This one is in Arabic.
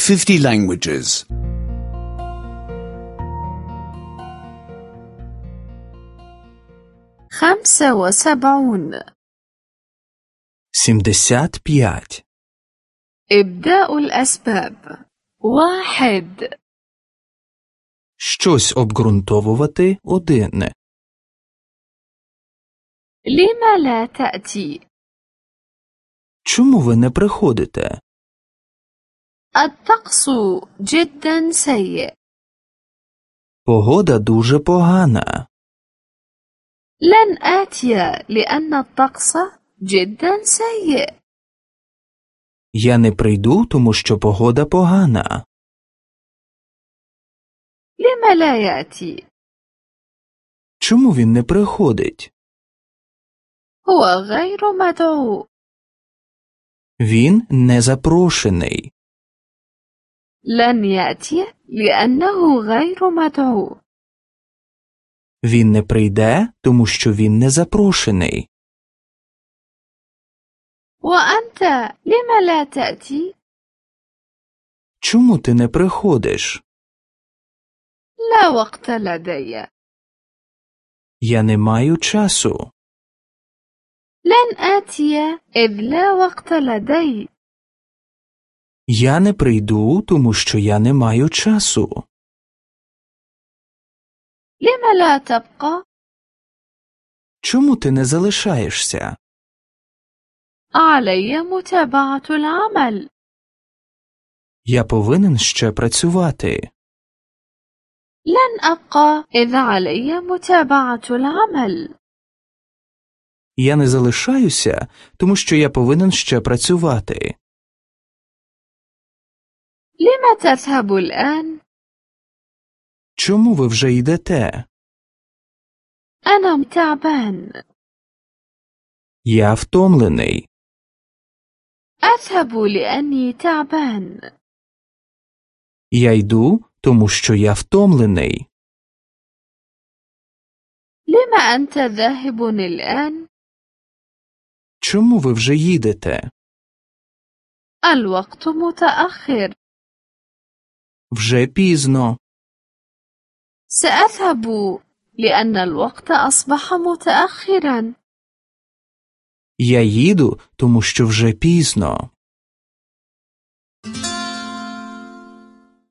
50 languages. 75. 75. إبداء الأسباب. 1. Щось обґрунтовувати одне. لم لا تأتي؟ Чому ви не приходите? الطقس جدا سيء. Погода дуже погана. لن آتي لأن الطقس جدا سيء. Я не прийду, тому що погода погана. لم لا يأتي؟ Чому він не приходить? هو غير مدعو. Він не запрошений. لن يأتي لأنه غير مدعو. Він не прийде, тому що він не запрошений. وأنت لم لا تأتي؟ Чому ти не приходиш? لا وقت لدي. Я не маю часу. لن آتي إذ لا وقت لدي. Я не прийду, тому що я не маю часу. لم لا تبقى؟ Чому ти не залишаєшся? علي متابعة العمل. Я повинен ще працювати. لن أبقى إذ علي متابعة العمل. Я не залишаюся, тому що я повинен ще працювати. لم تذهب الآن؟ Чому ви вже йдете? أنا تعبان. Я втомлений. أذهب لأني تعبان. Я йду, тому що я втомлений. لم أنت ذاهب الآن؟ Чому ви вже їдете? الوقت متأخر. Вже пізно. سأذهب لأن الوقت أصبح متأخرا. Я їду, тому що вже пізно.